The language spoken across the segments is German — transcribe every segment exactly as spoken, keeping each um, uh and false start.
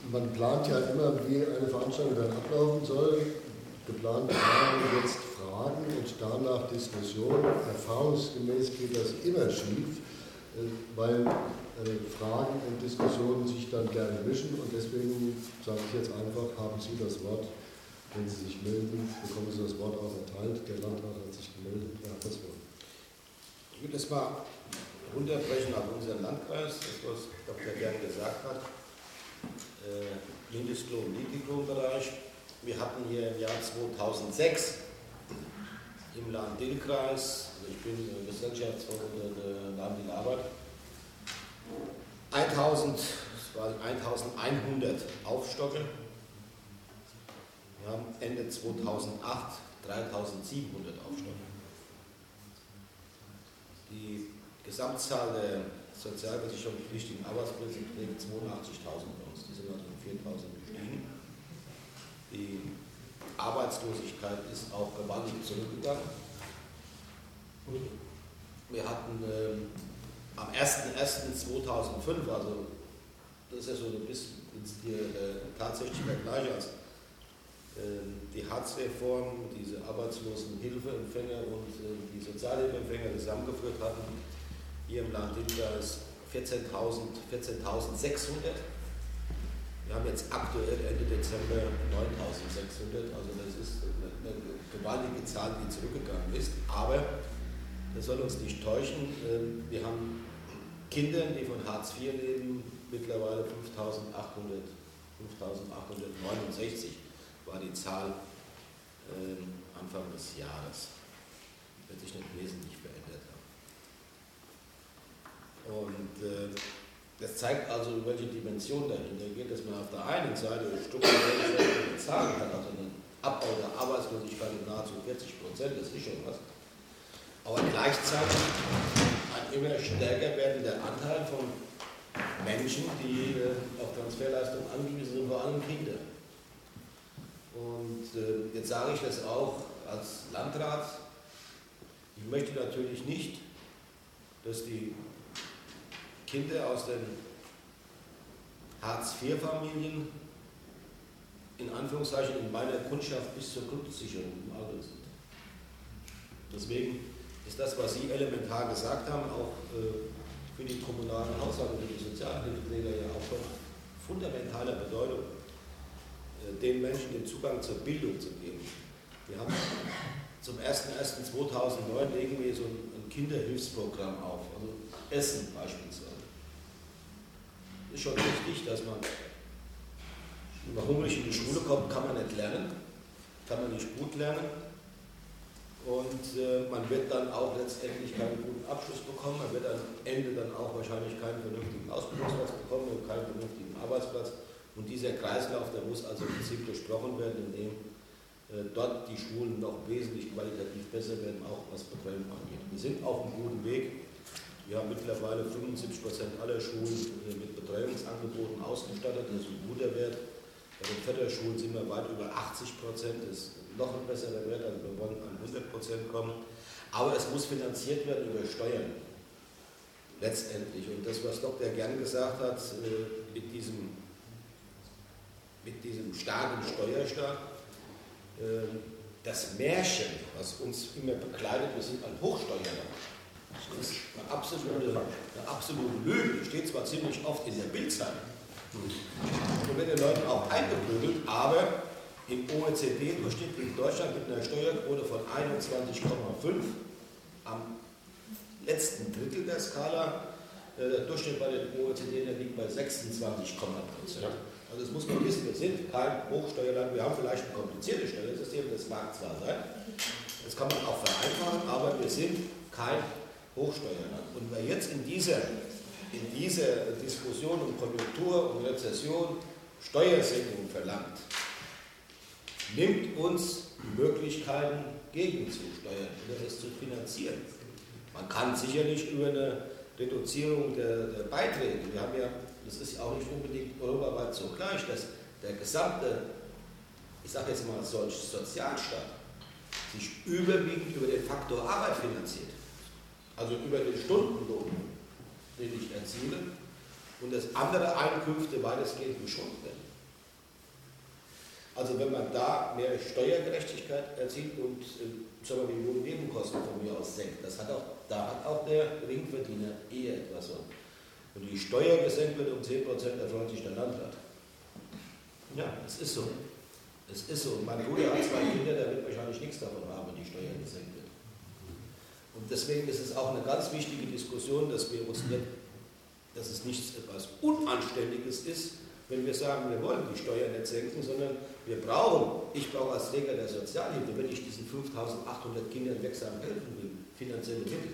man plant ja immer, wie eine Veranstaltung dann ablaufen soll. Geplant waren jetzt Fragen und danach Diskussion. Erfahrungsgemäß geht das immer schief, weil Fragen und Diskussionen sich dann gerne mischen. Und deswegen sage ich jetzt einfach, haben Sie das Wort. Wenn Sie sich melden, bekommen Sie das Wort auch erteilt. Der Landrat hat sich gemeldet. Er hat das Wort. Ich will das mal runterbrechen auf unseren Landkreis, das was Doktor Gern gesagt hat. Äh, Mindestlohn, Niedriglohnbereich. Wir hatten hier im Jahr zweitausendsechs im Lahn-Dill-Kreis, also ich bin Gesellschaftsvorsitzender der Lahn-Dill-Arbeit, eintausendeinhundert Aufstocke. Wir haben Ende zweitausendacht dreitausendsiebenhundert Aufstocke. Die Gesamtzahl der sozialversicherungspflichtigen Arbeitsplätze beträgt zweiundachtzigtausend bei uns. Die sind also um viertausend gestiegen. Die Arbeitslosigkeit ist auch gewaltig zurückgegangen. Wir hatten ähm, am ersten ersten zweitausendfünf, also das ist ja so ein bisschen die, äh, tatsächlich der gleiche als äh, die Hartz-Reform, diese Arbeitslosenhilfeempfänger und äh, die Sozialhilfeempfänger zusammengeführt hatten. Hier im Land Dill-Kreis vierzehntausendsechshundert. Wir haben jetzt aktuell Ende Dezember neuntausendsechshundert, also das ist eine, eine gewaltige Zahl, die zurückgegangen ist. Aber das soll uns nicht täuschen. Wir haben Kinder, die von Hartz vier leben, mittlerweile fünftausendachthundert, fünftausendachthundertneunundsechzig war die Zahl äh, Anfang des Jahres. Wird sich nicht wesentlich verändert haben. Und äh, das zeigt also, welche Dimension dahinter geht, dass man auf der einen Seite strukturelle Zahlen hat, also einen Abbau der Arbeitslosigkeit in nahezu vierzig Prozent, das ist schon was. Aber gleichzeitig ein immer stärker werdender Anteil von Menschen, die äh, auf Transferleistungen angewiesen sind, vor allem Kinder. Und äh, jetzt sage ich das auch als Landrat, ich möchte natürlich nicht, dass die Kinder aus den Hartz vier Familien in Anführungszeichen in meiner Kundschaft bis zur Grundsicherung im Alter sind. Deswegen ist das, was Sie elementar gesagt haben, auch äh, für die kommunalen Haushalte, für die Sozialhilfeträger ja auch von fundamentaler Bedeutung, äh, den Menschen den Zugang zur Bildung zu geben. Wir haben zum ersten ersten zweitausendneun legen wir so ein, ein Kinderhilfsprogramm auf, also Essen beispielsweise. Ist schon wichtig, dass man, wenn man hungrig in die Schule kommt, kann man nicht lernen, kann man nicht gut lernen und äh, man wird dann auch letztendlich keinen guten Abschluss bekommen, man wird am Ende dann auch wahrscheinlich keinen vernünftigen Ausbildungsplatz bekommen und keinen vernünftigen Arbeitsplatz und dieser Kreislauf, der muss also im Prinzip durchbrochen werden, indem äh, dort die Schulen noch wesentlich qualitativ besser werden, auch was Betreuung angeht. Wir sind auf einem guten Weg. Wir haben mittlerweile fünfundsiebzig Prozent aller Schulen mit Betreuungsangeboten ausgestattet, das ist ein guter Wert. Bei den Förderschulen sind wir weit über achtzig Prozent, das ist noch ein besserer Wert, also wir wollen an hundert Prozent kommen. Aber es muss finanziert werden über Steuern, letztendlich. Und das, was Doktor Gern gesagt hat, mit diesem, mit diesem starken Steuerstaat, das Märchen, was uns immer begleitet, wir sind ein Hochsteuerland. Das ist eine absolute, eine absolute Lüge, die steht zwar ziemlich oft in der Bildzeitung und wird den Leuten auch eingeprügelt, aber im O E C D-Durchschnitt liegt Deutschland mit einer Steuerquote von einundzwanzig Komma fünf am letzten Drittel der Skala. Der Durchschnitt bei den O E C D liegt bei sechsundzwanzig Komma fünf. Also das muss man wissen, wir sind kein Hochsteuerland, wir haben vielleicht ein kompliziertes Steuersystem, das mag zwar sein, das kann man auch vereinfachen, aber wir sind kein Hochsteuerland. Und wer jetzt in dieser, in dieser Diskussion um Konjunktur und Rezession Steuersenkungen verlangt, nimmt uns die Möglichkeiten gegenzusteuern oder es zu finanzieren. Man kann sicherlich über eine Reduzierung der, der Beiträge, wir haben ja, das ist ja auch nicht unbedingt europaweit so gleich, dass der gesamte, ich sage jetzt mal solch Sozialstaat, sich überwiegend über den Faktor Arbeit finanziert. Also über den Stundenlohn, den ich erziele, und dass andere Einkünfte weitestgehend geschont werden. Also wenn man da mehr Steuergerechtigkeit erzielt und äh, sagen wir, die Wohnnebenkosten von mir aus senkt, das hat auch, da hat auch der Geringverdiener eher etwas so. Und die Steuer gesenkt wird um zehn Prozent, da freut sich der Landrat. Ja, es ist so. Es ist so. Und mein Bruder hat zwei Kinder, der wird wahrscheinlich nichts davon haben, wenn die Steuer gesenkt wird. Und deswegen ist es auch eine ganz wichtige Diskussion, dass wir uns nicht, dass es nichts etwas Unanständiges ist, wenn wir sagen, wir wollen die Steuern nicht senken, sondern wir brauchen, ich brauche als Träger der Sozialhilfe, wenn ich diesen fünftausendachthundert Kindern wirksam helfen will, finanzielle Mittel.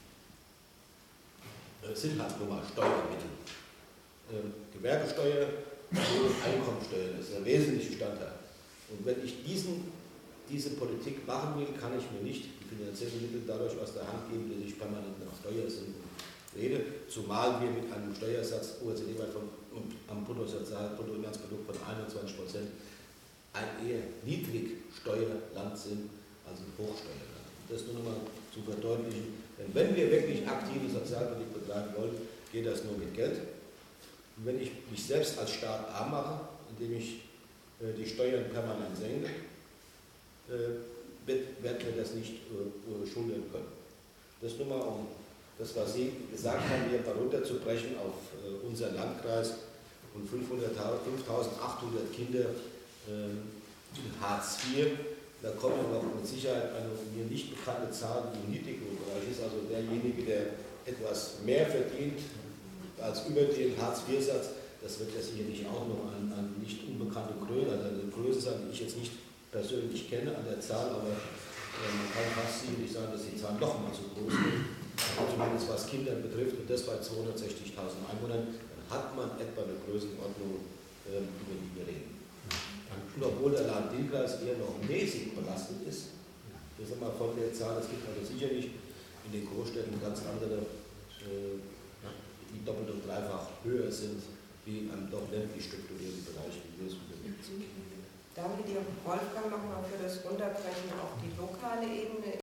Das sind halt nur mal Steuermittel. Ähm, Gewerbesteuer und Einkommensteuer, das ist ein wesentlicher Bestandteil. Und wenn ich diesen, diese Politik machen will, kann ich mir nicht die finanziellen Mittel dadurch aus der Hand geben, dass ich permanent nach Steuersenken rede, zumal wir mit einem Steuersatz O E C D-weit vom am Bruttosozialprodukt von einundzwanzig Prozent ein eher Niedrigsteuerland sind als ein Hochsteuerland. Das nur nochmal zu verdeutlichen. Denn wenn wir wirklich aktive Sozialpolitik betreiben wollen, geht das nur mit Geld. Und wenn ich mich selbst als Staat arm mache, indem ich äh, die Steuern permanent senke, äh, wird, werden wir das nicht äh, schultern können. Das nur mal um das, was Sie gesagt haben, hier herunterzubrechen auf äh, unseren Landkreis und fünftausendachthundert Kinder äh, in Hartz vier. Da kommt aber mit Sicherheit eine mir nicht bekannte Zahl, die im Niedriglohnbereich ist. Also derjenige, der etwas mehr verdient als über den Hartz vier Satz, das wird ja sicherlich auch noch an, an nicht unbekannte Größe, also eine Größe sein, die ich jetzt nicht persönlich kenne an der Zahl, aber äh, man kann fast sicherlich sagen, dass die Zahl noch mal so groß ist. Zumindest was Kinder betrifft, und das bei zweihundertsechzigtausend Einwohnern, dann hat man etwa eine Größenordnung, ähm, über die wir reden. Und obwohl der Land Dinkreis eher noch mäßig belastet ist, das ist mal von der Zahl, es gibt also sicherlich in den Großstädten ganz andere, äh, die doppelt und dreifach höher sind, wie im doch ländlich strukturierten Bereich, wie wir es unterwegs sind. Danke dir, Wolfgang, nochmal für das Runterbrechen auf die lokale Ebene.